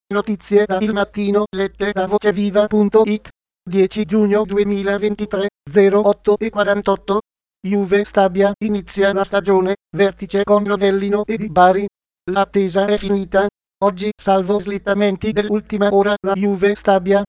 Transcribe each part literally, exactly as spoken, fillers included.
Notizie da Il Mattino lette da voceviva punto it. dieci giugno duemilaventitré, zero otto e quarantotto. Juve Stabia inizia la stagione, vertice con Novellino e Di Bari. L'attesa è finita. Oggi, salvo slittamenti dell'ultima ora, la Juve Stabia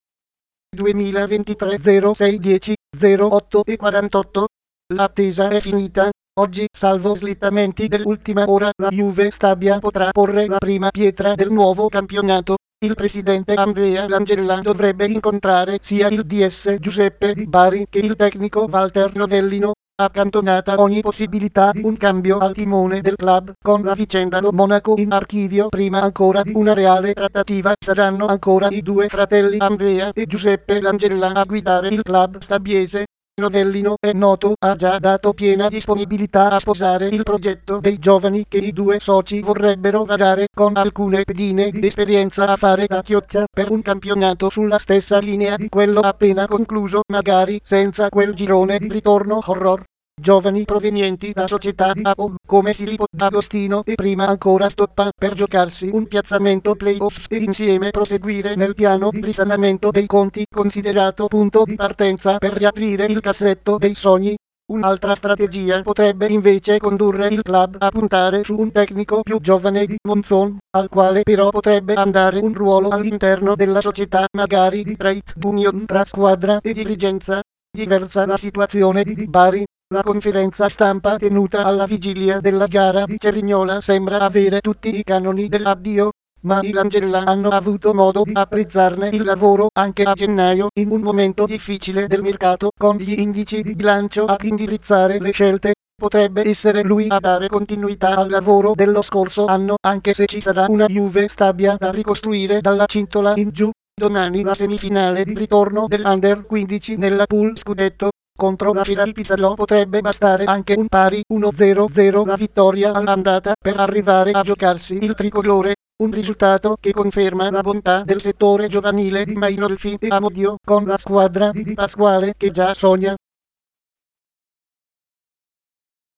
duemilaventitré zero sei dieci zero otto e quarantotto. L'attesa è finita. Oggi, salvo slittamenti dell'ultima ora, la Juve Stabia potrà porre la prima pietra del nuovo campionato. Il presidente Andrea Langella dovrebbe incontrare sia il D S Giuseppe Di Bari che il tecnico Walter Novellino, accantonata ogni possibilità di un cambio al timone del club con la vicenda do Monaco in archivio. Prima ancora di una reale trattativa saranno ancora i due fratelli Andrea e Giuseppe Langella a guidare il club stabiese. Novellino, è noto, ha già dato piena disponibilità a sposare il progetto dei giovani che i due soci vorrebbero varare, con alcune pedine di esperienza a fare da chioccia per un campionato sulla stessa linea di quello appena concluso, magari senza quel girone di ritorno horror. Giovani provenienti da società di A O, come Filippo D'Agostino, e prima ancora Stoppa, per giocarsi un piazzamento playoff e insieme proseguire nel piano di risanamento dei conti, considerato punto di partenza per riaprire il cassetto dei sogni. Un'altra strategia potrebbe invece condurre il club a puntare su un tecnico più giovane di Monzon, al quale però potrebbe andare un ruolo all'interno della società, magari di trade union tra squadra e dirigenza. Diversa la situazione di Di Bari. La conferenza stampa tenuta alla vigilia della gara di Cerignola sembra avere tutti i canoni dell'addio, ma i Langella hanno avuto modo di apprezzarne il lavoro anche a gennaio, in un momento difficile del mercato, con gli indici di bilancio a indirizzare le scelte. Potrebbe essere lui a dare continuità al lavoro dello scorso anno, anche se ci sarà una Juve Stabia da ricostruire dalla cintola in giù. Domani la semifinale di ritorno dell'Under quindici nella pool scudetto. Contro la Firal Pisaro potrebbe bastare anche un pari uno zero zero la vittoria all'andata per arrivare a giocarsi il tricolore, un risultato che conferma la bontà del settore giovanile di Mainolfi e Amodio, con la squadra di Di Pasquale che già sogna